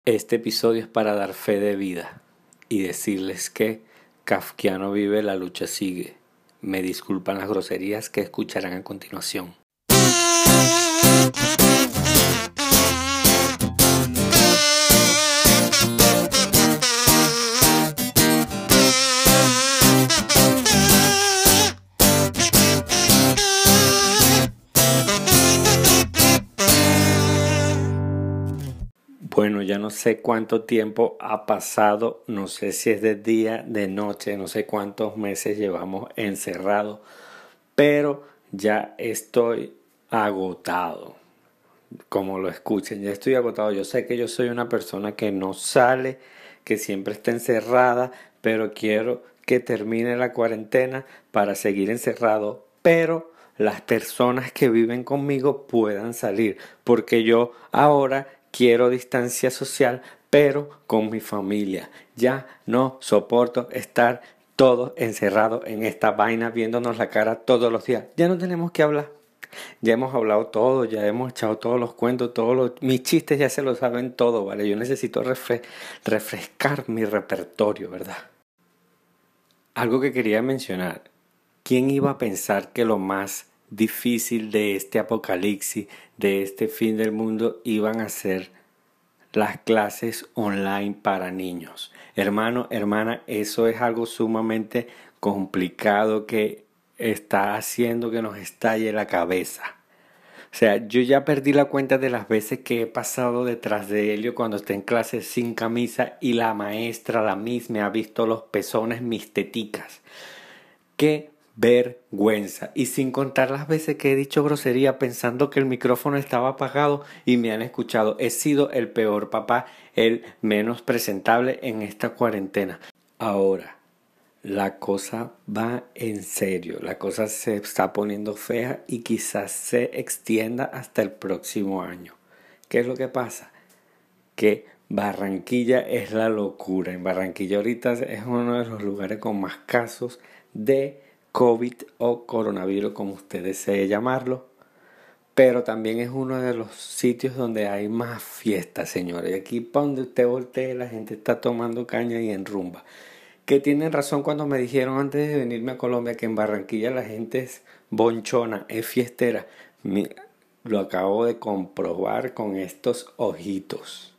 Este episodio es para dar fe de vida y decirles que Kafkiano vive, la lucha sigue. Me disculpan las groserías que escucharán a continuación. Bueno, ya no sé cuánto tiempo ha pasado, no sé si es de día, de noche, no sé cuántos meses llevamos encerrados, pero ya estoy agotado. Como lo escuchen, ya estoy agotado. Yo sé que yo soy una persona que no sale, que siempre está encerrada, pero quiero que termine la cuarentena para seguir encerrado, pero las personas que viven conmigo puedan salir, porque yo ahora quiero distancia social, pero con mi familia. Ya no soporto estar todos encerrados en esta vaina viéndonos la cara todos los días. Ya no tenemos que hablar. Ya hemos hablado todo, ya hemos echado todos los cuentos, mis chistes ya se lo saben todo, ¿vale? Yo necesito refrescar mi repertorio, ¿verdad? Algo que quería mencionar. ¿Quién iba a pensar que lo más difícil de este apocalipsis, de este fin del mundo, iban a ser las clases online para niños? Hermano, hermana, eso es algo sumamente complicado que está haciendo que nos estalle la cabeza. O sea, yo ya perdí la cuenta de las veces que he pasado detrás de Helio cuando está en clase sin camisa y la maestra, la misma, me ha visto los pezones, mis teticas. ¡Qué vergüenza! Y sin contar las veces que he dicho grosería pensando que el micrófono estaba apagado y me han escuchado. He sido el peor papá, el menos presentable en esta cuarentena. Ahora, la cosa va en serio, la cosa se está poniendo fea y quizás se extienda hasta el próximo año. ¿Qué es lo que pasa? Que Barranquilla es la locura. En Barranquilla ahorita es uno de los lugares con más casos de COVID o coronavirus, como usted desee llamarlo. Pero también es uno de los sitios donde hay más fiestas, señores. Aquí para donde usted voltee la gente está tomando caña y en rumba. Que tienen razón cuando me dijeron antes de venirme a Colombia que en Barranquilla la gente es bonchona, es fiestera. Lo acabo de comprobar con estos ojitos.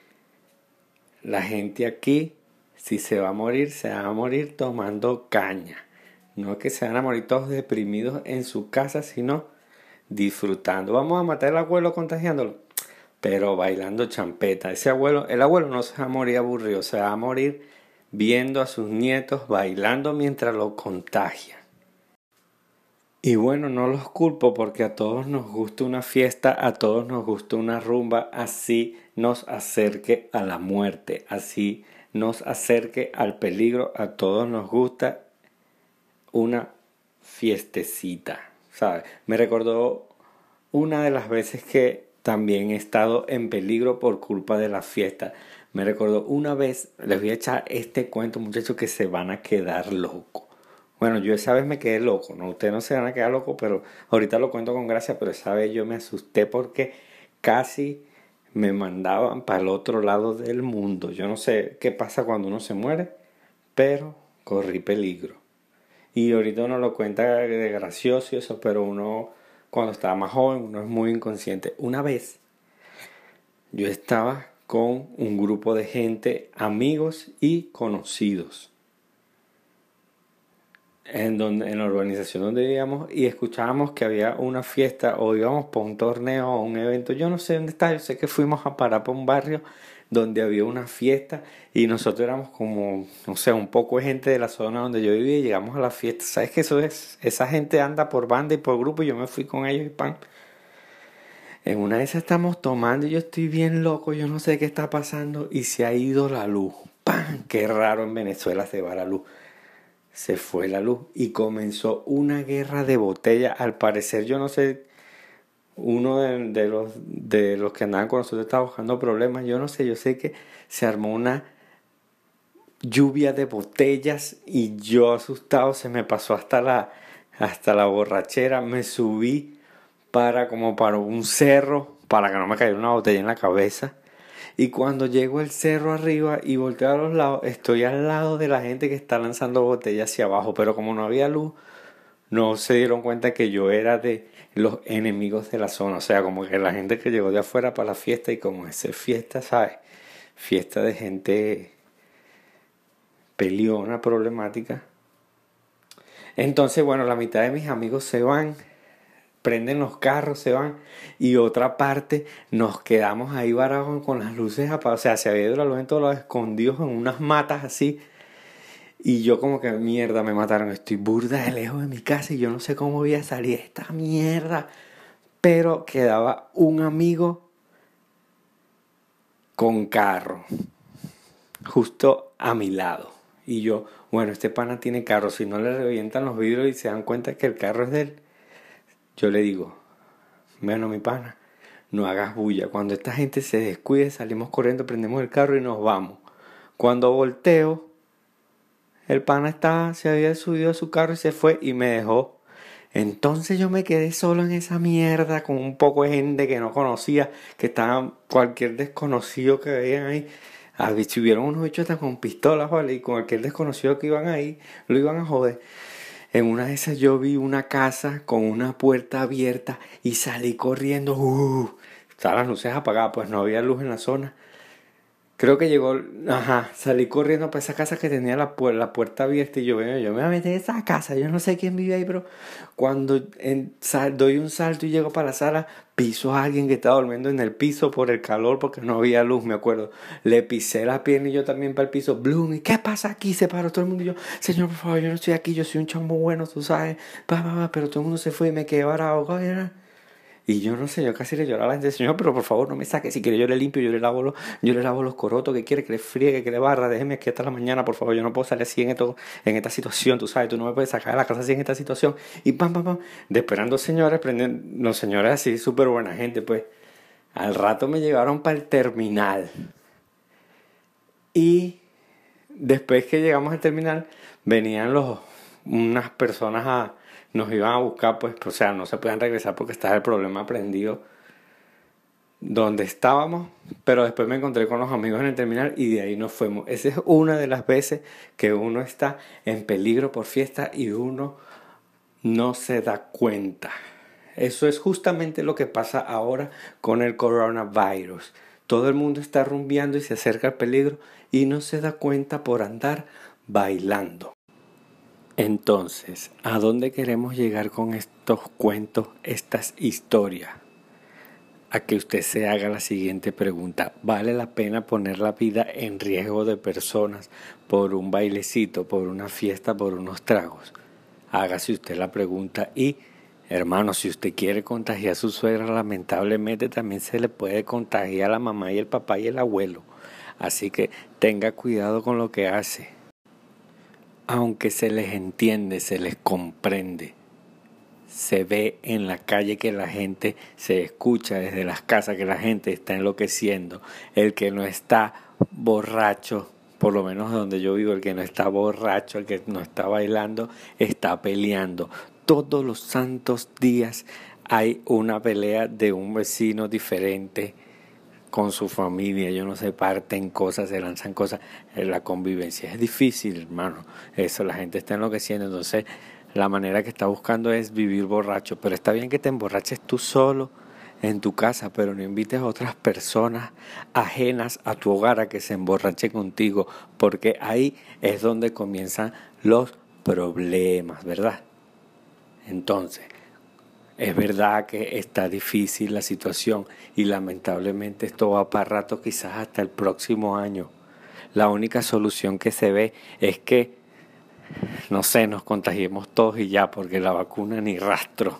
La gente aquí, si se va a morir tomando caña. No es que se van a morir todos deprimidos en su casa, sino disfrutando. Vamos a matar al abuelo contagiándolo, pero bailando champeta. El abuelo no se va a morir aburrido, se va a morir viendo a sus nietos bailando mientras lo contagian. Y bueno, no los culpo porque a todos nos gusta una fiesta, a todos nos gusta una rumba, así nos acerque a la muerte, así nos acerque al peligro, a todos nos gusta una fiestecita, ¿sabes? Me recordó una de las veces que también he estado en peligro por culpa de la fiesta. Me recordó una vez, les voy a echar este cuento, muchachos, que se van a quedar locos. Bueno, yo esa vez me quedé loco, ¿no? Ustedes no se van a quedar locos, pero ahorita lo cuento con gracia, pero esa vez yo me asusté porque casi me mandaban para el otro lado del mundo. Yo no sé qué pasa cuando uno se muere, pero corrí peligro. Y ahorita uno lo cuenta de gracioso y eso, pero uno cuando estaba más joven, uno es muy inconsciente. Una vez yo estaba con un grupo de gente, amigos y conocidos, en la urbanización donde vivíamos, y escuchábamos que había una fiesta o íbamos para un torneo o un evento. Yo no sé dónde está, yo sé que fuimos a parar por un barrio donde había una fiesta y nosotros éramos como, no sé, un poco de gente de la zona donde yo vivía y llegamos a la fiesta. ¿Sabes qué eso es? Esa gente anda por banda y por grupo y yo me fui con ellos y pan. En una de esas estamos tomando y yo estoy bien loco, yo no sé qué está pasando y se ha ido la luz. ¡Pam! Qué raro, en Venezuela se va la luz. Se fue la luz y comenzó una guerra de botella. Al parecer, yo no sé, uno de los que andaban con nosotros estaba buscando problemas. Yo no sé, yo sé que se armó una lluvia de botellas y yo asustado se me pasó hasta la borrachera. Me subí para un cerro para que no me cayera una botella en la cabeza. Y cuando llego al cerro arriba y volteo a los lados, estoy al lado de la gente que está lanzando botellas hacia abajo. Pero como no había luz, no se dieron cuenta que yo era de los enemigos de la zona. O sea, como que la gente que llegó de afuera para la fiesta y como esa fiesta, ¿sabes? Fiesta de gente peleona, problemática. Entonces, bueno, la mitad de mis amigos se van, prenden los carros, se van, y otra parte nos quedamos ahí varados con las luces apagadas. O sea, se había ido la luz en todos lados, escondidos en unas matas así. Y yo como que, mierda, me mataron. Estoy burda de lejos de mi casa y yo no sé cómo voy a salir de esta mierda. Pero quedaba un amigo con carro, justo a mi lado. Y yo, bueno, este pana tiene carro. Si no le revientan los vidrios y se dan cuenta que el carro es de él, yo le digo, bueno, mi pana, no hagas bulla. Cuando esta gente se descuide, salimos corriendo, prendemos el carro y nos vamos. Cuando volteo, el pana se había subido a su carro y se fue y me dejó. Entonces yo me quedé solo en esa mierda con un poco de gente que no conocía, que estaban cualquier desconocido que veían ahí. Si hubieron unos bichos hasta con pistolas, ¿vale? Y con cualquier desconocido que iban ahí, lo iban a joder. En una de esas yo vi una casa con una puerta abierta y salí corriendo. Estaban las luces apagadas, pues no había luz en la zona. Creo que salí corriendo para esa casa que tenía la puerta abierta y yo me voy a meter en esa casa, yo no sé quién vive ahí, pero cuando doy un salto y llego para la sala, piso a alguien que estaba durmiendo en el piso por el calor porque no había luz, me acuerdo. Le pisé la pierna y yo también para el piso. Bloom, ¿y qué pasa aquí? Se paró todo el mundo y yo, señor, por favor, yo no estoy aquí, yo soy un chamo bueno, tú sabes, pero todo el mundo se fue y me quedé varado. Y yo no sé, yo casi le lloraba a la gente, señor, pero por favor no me saque, si quiere yo le limpio, yo le lavo los corotos, que quiere, que le friegue, que le barra, déjeme aquí hasta la mañana, por favor, yo no puedo salir así en esta situación, tú sabes, tú no me puedes sacar de la casa así en esta situación. Y de esperando señores, prenden, los señores así, súper buena gente, pues, al rato me llevaron para el terminal. Y después que llegamos al terminal, venían unas personas nos iban a buscar, pues, o sea, no se podían regresar porque estaba el problema prendido donde estábamos, pero después me encontré con los amigos en el terminal y de ahí nos fuimos. Esa es una de las veces que uno está en peligro por fiesta y uno no se da cuenta. Eso es justamente lo que pasa ahora con el coronavirus. Todo el mundo está rumbeando y se acerca al peligro y no se da cuenta por andar bailando. Entonces, ¿a dónde queremos llegar con estos cuentos, estas historias? A que usted se haga la siguiente pregunta. ¿Vale la pena poner la vida en riesgo de personas por un bailecito, por una fiesta, por unos tragos? Hágase usted la pregunta y, hermano, si usted quiere contagiar a su suegra, lamentablemente también se le puede contagiar a la mamá y el papá y el abuelo. Así que tenga cuidado con lo que hace. Aunque se les entiende, se les comprende, se ve en la calle que la gente se escucha desde las casas que la gente está enloqueciendo. El que no está borracho, por lo menos donde yo vivo, el que no está borracho, el que no está bailando, está peleando. Todos los santos días hay una pelea de un vecino diferente con su familia, yo no sé, parten cosas, se lanzan cosas. La convivencia es difícil, hermano. Eso, la gente está enloqueciendo. Entonces, la manera que está buscando es vivir borracho. Pero está bien que te emborraches tú solo en tu casa, pero no invites a otras personas ajenas a tu hogar a que se emborrachen contigo, porque ahí es donde comienzan los problemas, ¿verdad? Entonces, es verdad que está difícil la situación y lamentablemente esto va para rato, quizás hasta el próximo año. La única solución que se ve es que, no sé, nos contagiemos todos y ya, porque la vacuna ni rastro.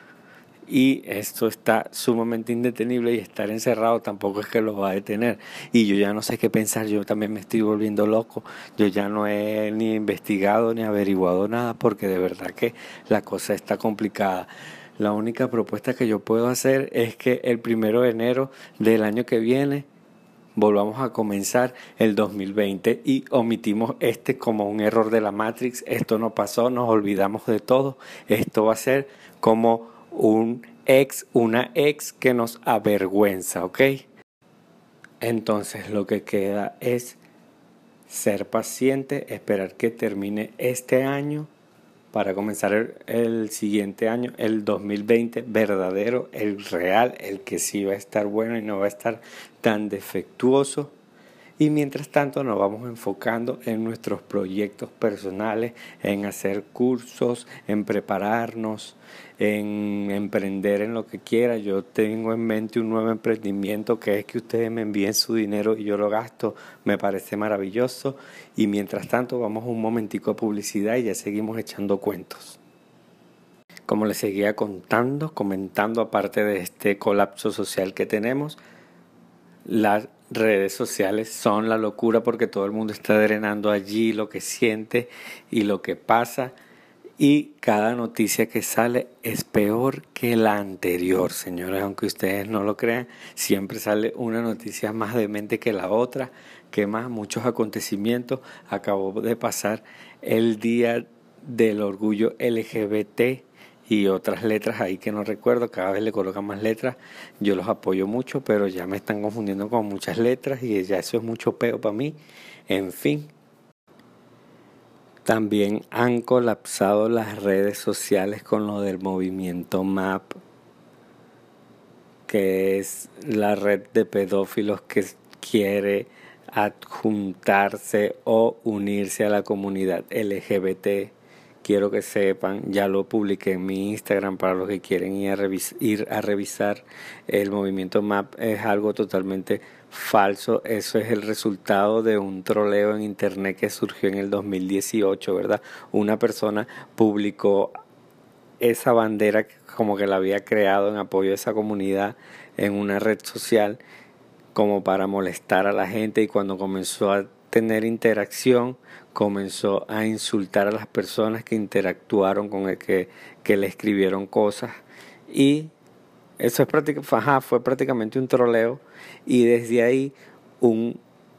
Y esto está sumamente indetenible y estar encerrado tampoco es que lo va a detener. Y yo ya no sé qué pensar, yo también me estoy volviendo loco. Yo ya no he ni investigado ni averiguado nada porque de verdad que la cosa está complicada. La única propuesta que yo puedo hacer es que el 1 de enero del año que viene volvamos a comenzar el 2020 y omitimos como un error de la Matrix. Esto no pasó, nos olvidamos de todo. Esto va a ser como una ex que nos avergüenza, ¿ok? Entonces lo que queda es ser paciente, esperar que termine este año para comenzar el siguiente año, el 2020 verdadero, el real, el que sí va a estar bueno y no va a estar tan defectuoso. Y mientras tanto nos vamos enfocando en nuestros proyectos personales, en hacer cursos, en prepararnos, en emprender en lo que quiera. Yo tengo en mente un nuevo emprendimiento que es que ustedes me envíen su dinero y yo lo gasto. Me parece maravilloso. Y mientras tanto vamos un momentico a publicidad y ya seguimos echando cuentos. Como les seguía comentando, aparte de este colapso social que tenemos, las redes sociales son la locura porque todo el mundo está drenando allí lo que siente y lo que pasa, y cada noticia que sale es peor que la anterior, señores, aunque ustedes no lo crean. Siempre sale una noticia más demente que la otra, que más muchos acontecimientos. Acabó de pasar el día del orgullo LGBT y otras letras ahí que no recuerdo, cada vez le colocan más letras. Yo los apoyo mucho, pero ya me están confundiendo con muchas letras y ya eso es mucho peo para mí. En fin, también han colapsado las redes sociales con lo del movimiento MAP, que es la red de pedófilos que quiere adjuntarse o unirse a la comunidad LGBT. Quiero que sepan, ya lo publiqué en mi Instagram para los que quieren ir a revisar. El movimiento MAP es algo totalmente falso. Eso es el resultado de un troleo en internet que surgió en el 2018, ¿verdad? Una persona publicó esa bandera como que la había creado en apoyo a esa comunidad en una red social como para molestar a la gente, y cuando comenzó a tener interacción comenzó a insultar a las personas que interactuaron con el que le escribieron cosas, y eso fue prácticamente un troleo. Y desde ahí un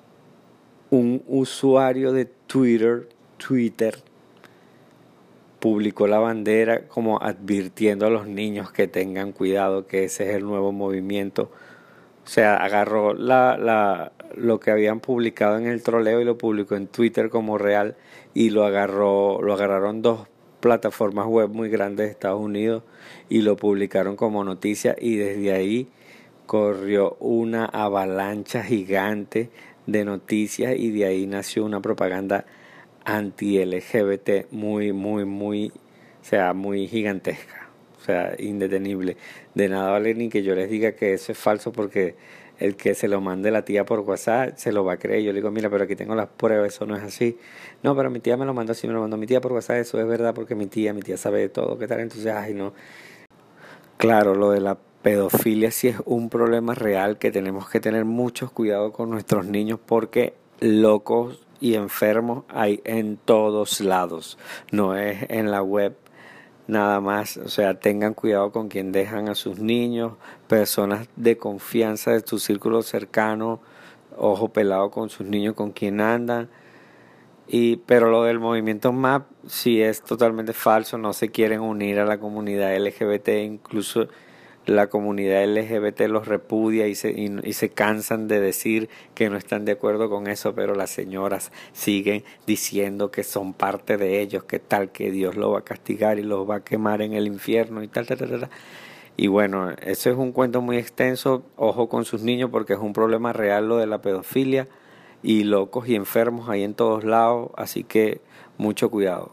usuario de Twitter publicó la bandera como advirtiendo a los niños que tengan cuidado, que ese es el nuevo movimiento. O sea, agarró lo que habían publicado en el troleo y lo publicó en Twitter como real, y lo agarraron dos plataformas web muy grandes de Estados Unidos y lo publicaron como noticia, y desde ahí corrió una avalancha gigante de noticias y de ahí nació una propaganda anti-LGBT o sea, muy gigantesca. O sea, indetenible. De nada vale ni que yo les diga que eso es falso, porque el que se lo mande la tía por WhatsApp se lo va a creer. Yo le digo, mira, pero aquí tengo las pruebas, eso no es así. No, pero mi tía me lo mandó así, me lo mandó mi tía por WhatsApp, eso es verdad porque mi tía sabe de todo, ¿qué tal? Entonces, ay, no. Claro, lo de la pedofilia sí es un problema real que tenemos que tener mucho cuidado con nuestros niños, porque locos y enfermos hay en todos lados. No es en la web nada más. O sea, tengan cuidado con quien dejan a sus niños, personas de confianza de tu círculo cercano, ojo pelado con sus niños, con quien andan. Pero lo del movimiento MAP sí es totalmente falso. No se quieren unir a la comunidad LGBT, incluso la comunidad LGBT los repudia y se cansan de decir que no están de acuerdo con eso, pero las señoras siguen diciendo que son parte de ellos, que tal, que Dios los va a castigar y los va a quemar en el infierno y tal, tal, tal, tal. Y bueno, eso es un cuento muy extenso. Ojo con sus niños porque es un problema real lo de la pedofilia, y locos y enfermos hay en todos lados, así que mucho cuidado.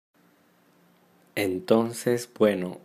Entonces, bueno,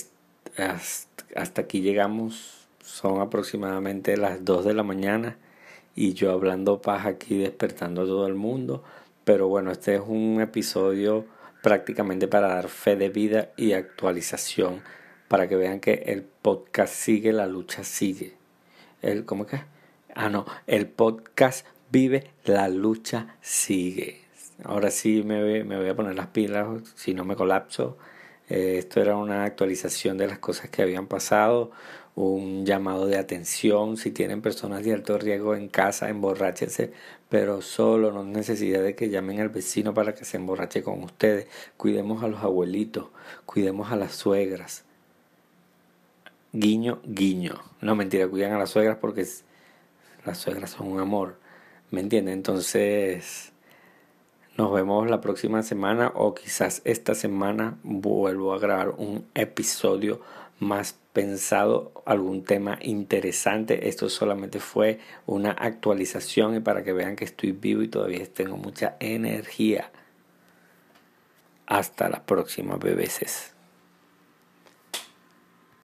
hasta aquí llegamos. Son aproximadamente las 2 de la mañana y yo hablando paja aquí, despertando a todo el mundo. Pero bueno, este es un episodio prácticamente para dar fe de vida y actualización, para que vean que el podcast sigue, la lucha sigue. ¿Cómo es que? No, el podcast vive, la lucha sigue. Ahora sí me voy a poner las pilas, si no me colapso. Esto era una actualización de las cosas que habían pasado, un llamado de atención. Si tienen personas de alto riesgo en casa, emborráchense, pero solo, no necesidad de que llamen al vecino para que se emborrache con ustedes. Cuidemos a los abuelitos, cuidemos a las suegras. Guiño, guiño. No, mentira, cuidan a las suegras porque las suegras son un amor, ¿me entiendes? Entonces, nos vemos la próxima semana o quizás esta semana vuelvo a grabar un episodio más pensado, algún tema interesante. Esto solamente fue una actualización y para que vean que estoy vivo y todavía tengo mucha energía. Hasta la próxima, bebeses.